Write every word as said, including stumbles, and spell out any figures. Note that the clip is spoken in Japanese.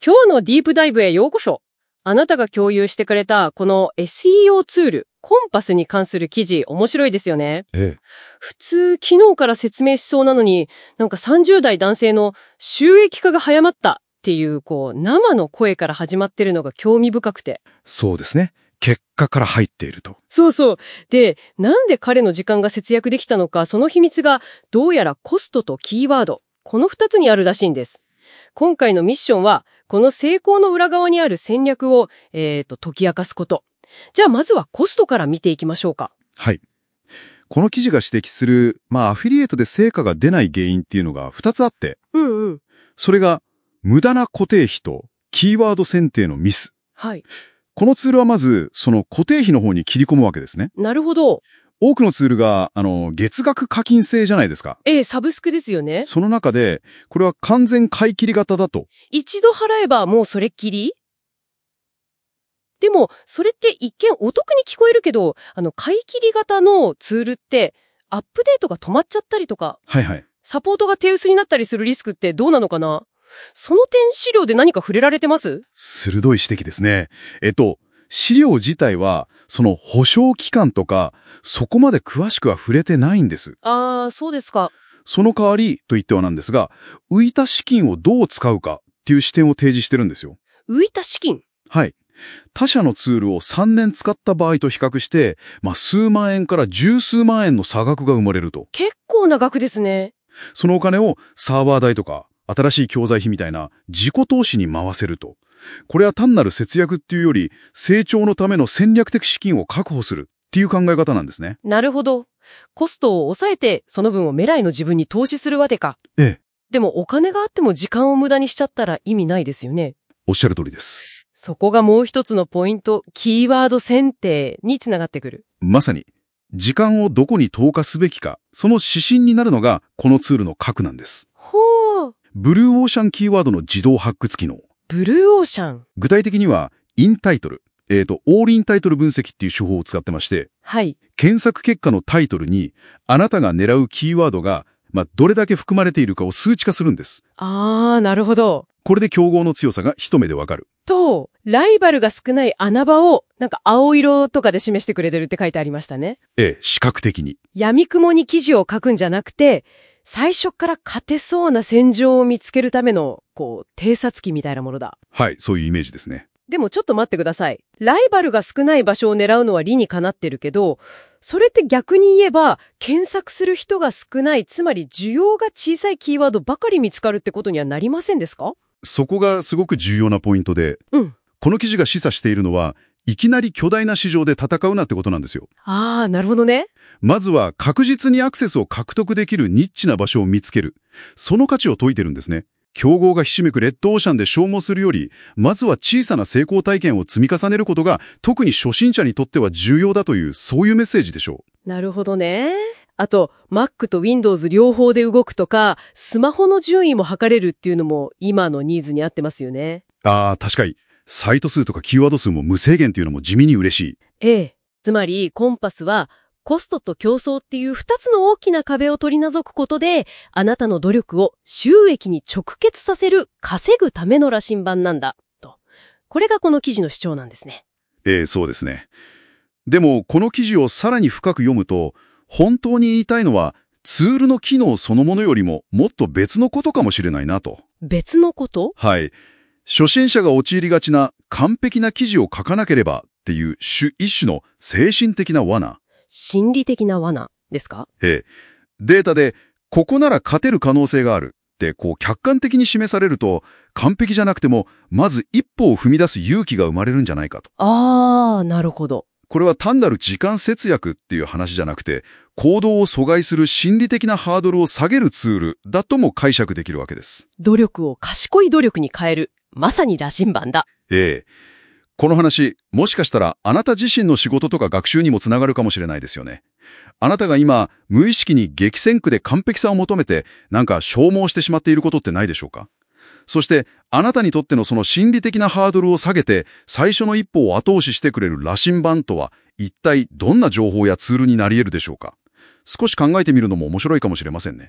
今日のディープダイブへようこそ。あなたが共有してくれたこの エスイーオー ツール、コンパスに関する記事、面白いですよね。 ええ。 普通、昨日から説明しそうなのに、なんかさんじゅう代男性の収益化が早まったっていう、こう、生の声から始まってるのが興味深くて。 そうですね。結果から入っていると。 そうそう。で、なんで彼の時間が節約できたのか、その秘密が、どうやらコストとキーワード、この二つにあるらしいんです。今回のミッションは、この成功の裏側にある戦略を、えーと、解き明かすこと。じゃあまずはコストから見ていきましょうか。 はい。この記事が指摘する、まあ、アフィリエイトで成果が出ない原因っていうのが二つあって、 うんうん。 それが、無駄な固定費とキーワード選定のミス。 はい。 このツールはまず、その固定費の方に切り込むわけですね。 なるほど。 多くのツールが、あの、月額課金制じゃないですか。 ええ、サブスクですよね。 その中で、これは完全買い切り型だと。 一度払えばもうそれっきり？でも、それって一見お得に聞こえるけど、あの、買い切り型のツールって、アップデートが止まっちゃったりとか、 はいはい。 サポートが手薄になったりするリスクってどうなのかな？その点資料で何か触れられてます？ 鋭い指摘ですね。えっと、資料自体は、その保証期間とか、そこまで詳しくは触れてないんです。 ああ、そうですか。 その代わりと言ってはなんですが、浮いた資金をどう使うかっていう視点を提示してるんですよ。 浮いた資金？ はい。他社のツールをさんねん使った場合と比較して、まあ、数万円から十数万円の差額が生まれると。 結構な額ですね。 そのお金をサーバー代とか、新しい教材費みたいな自己投資に回せると。これは単なる節約っていうより、成長のための戦略的資金を確保するっていう考え方なんですね。 なるほど。コストを抑えて、その分を未来の自分に投資するわけか。 ええ。 でもお金があっても時間を無駄にしちゃったら意味ないですよね。 おっしゃる通りです。 そこがもう一つのポイント、キーワード選定につながってくる。 まさに、時間をどこに投下すべきか、その指針になるのがこのツールの核なんです。 ほう。 ブルーオーシャンキーワードの自動発掘機能。 ブルーオーシャン。 具体的には、インタイトル、えっと、オールインタイトル分析っていう手法を使ってまして、 はい。 検索結果のタイトルに、あなたが狙うキーワードが、まあ、どれだけ含まれているかを数値化するんです。 あー、なるほど。 これで競合の強さが一目でわかる。 と、ライバルが少ない穴場を、なんか青色とかで示してくれてるって書いてありましたね。 ええ、視覚的に。 闇雲に記事を書くんじゃなくて、最初から勝てそうな戦場を見つけるための、こう、偵察機みたいなものだ。 はい、そういうイメージですね。 でもちょっと待ってください。ライバルが少ない場所を狙うのは理にかなってるけど、それって逆に言えば、検索する人が少ない、つまり需要が小さいキーワードばかり見つかるってことにはなりませんですか？ そこがすごく重要なポイントで、 うん。 この記事が示唆しているのは、いきなり巨大な市場で戦うなってことなんですよ。 ああ、なるほどね。 まずは確実にアクセスを獲得できるニッチな場所を見つける。その価値を説いてるんですね。競合がひしめくレッドオーシャンで消耗するより、まずは小さな成功体験を積み重ねることが、特に初心者にとっては重要だという、そういうメッセージでしょう。なるほどね。あと、Mac と Windows 両方で動くとか、スマホの順位も測れるっていうのも今のニーズに合ってますよね。 ああ、確かに。サイト数とかキーワード数も無制限っていうのも地味に嬉しい。 ええ。つまり、コンパスは、コストと競争っていう二つの大きな壁を取り除くことで、あなたの努力を収益に直結させる、稼ぐための羅針盤なんだ、と。これがこの記事の主張なんですね。 ええ、そうですね。でも、この記事をさらに深く読むと、本当に言いたいのは、ツールの機能そのものよりも、もっと別のことかもしれないなと。 別のこと？ はい。初心者が陥りがちな完璧な記事を書かなければっていう一種の精神的な罠。 心理的な罠ですか？ ええ。データで、ここなら勝てる可能性があるってこう客観的に示されると、完璧じゃなくても、まず一歩を踏み出す勇気が生まれるんじゃないかと。 あー、なるほど。 これは単なる時間節約っていう話じゃなくて、行動を阻害する心理的なハードルを下げるツールだとも解釈できるわけです。 努力を賢い努力に変える。まさに羅針盤だ。 ええ。この話、もしかしたらあなた自身の仕事とか学習にもつながるかもしれないですよね。あなたが今、無意識に激戦区で完璧さを求めて、なんか消耗してしまっていることってないでしょうか？そして、あなたにとってのその心理的なハードルを下げて、最初の一歩を後押ししてくれる羅針盤とは、一体どんな情報やツールになり得るでしょうか？少し考えてみるのも面白いかもしれませんね。